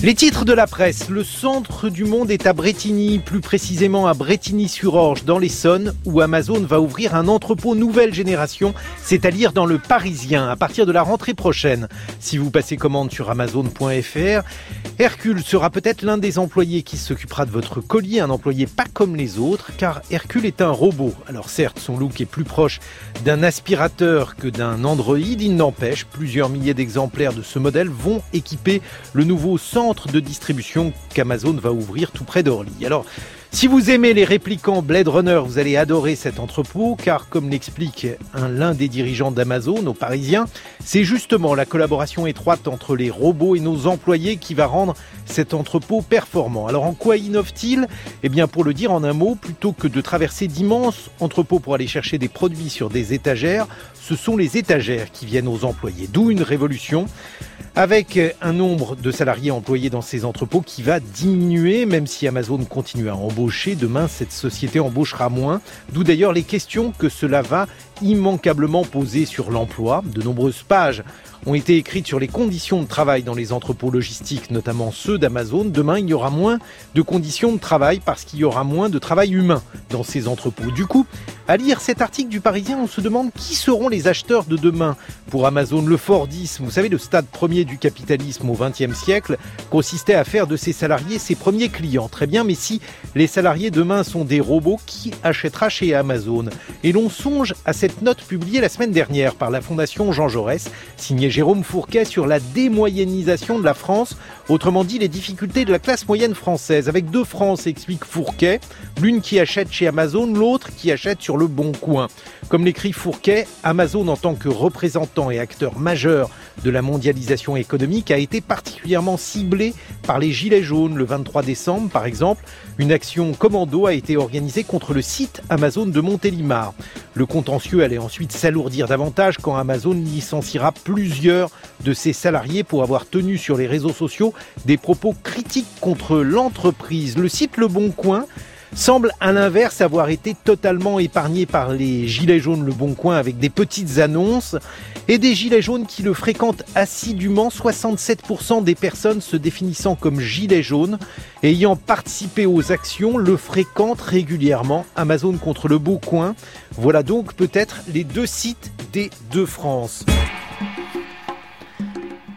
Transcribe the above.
Les titres de la presse. Le centre du monde est à Brétigny, plus précisément à Brétigny-sur-Orge, dans l'Essonne, où Amazon va ouvrir un entrepôt nouvelle génération, c'est-à-dire dans le Parisien, à partir de la rentrée prochaine. Si vous passez commande sur Amazon.fr, Hercule sera peut-être l'un des employés qui s'occupera de votre colis, un employé pas comme les autres, car Hercule est un robot. Alors certes, son look est plus proche d'un aspirateur que d'un Android, il n'empêche, plusieurs milliers d'exemplaires de ce modèle vont équiper le nouveau centre de distribution qu'Amazon va ouvrir tout près d'Orly. Alors, si vous aimez les réplicants Blade Runner, vous allez adorer cet entrepôt, car comme l'explique l'un des dirigeants d'Amazon au Parisien, c'est justement la collaboration étroite entre les robots et nos employés qui va rendre cet entrepôt performant. Alors en quoi innove-t-il ? Eh bien pour le dire en un mot, plutôt que de traverser d'immenses entrepôts pour aller chercher des produits sur des étagères, ce sont les étagères qui viennent aux employés, d'où une révolution. Avec un nombre de salariés employés dans ces entrepôts qui va diminuer, même si Amazon continue à embaucher. Demain, cette société embauchera moins. D'où d'ailleurs les questions que cela va immanquablement poser sur l'emploi. De nombreuses pages ont été écrites sur les conditions de travail dans les entrepôts logistiques, notamment ceux d'Amazon. Demain, il y aura moins de conditions de travail parce qu'il y aura moins de travail humain dans ces entrepôts. Du coup, à lire cet article du Parisien, on se demande qui seront les acheteurs de demain pour Amazon. Le Fordisme, vous savez, le stade premier du capitalisme au XXe siècle, consistait à faire de ses salariés ses premiers clients. Très bien, mais si les salariés demain sont des robots, qui achètera chez Amazon ? Et l'on songe à cette note publiée la semaine dernière par la Fondation Jean Jaurès, signée Jérôme Fourquet, sur la démoyennisation de la France, autrement dit les difficultés de la classe moyenne française. Avec deux France, explique Fourquet, l'une qui achète chez Amazon, l'autre qui achète sur le Bon Coin. Comme l'écrit Fourquet, Amazon en tant que représentant et acteur majeur de la mondialisation économique a été particulièrement ciblé par les Gilets jaunes. Le 23 décembre, par exemple, une action commando a été organisée contre le site Amazon de Montélimar. Le contentieux allait ensuite s'alourdir davantage quand Amazon licenciera plusieurs de ses salariés pour avoir tenu sur les réseaux sociaux des propos critiques contre l'entreprise. Le site Le Bon Coin semble à l'inverse avoir été totalement épargné par les gilets jaunes Le Bon Coin avec des petites annonces et des gilets jaunes qui le fréquentent assidûment. 67% des personnes se définissant comme gilets jaunes et ayant participé aux actions le fréquentent régulièrement. Amazon contre Le Bon Coin, voilà donc peut-être les deux sites des deux France.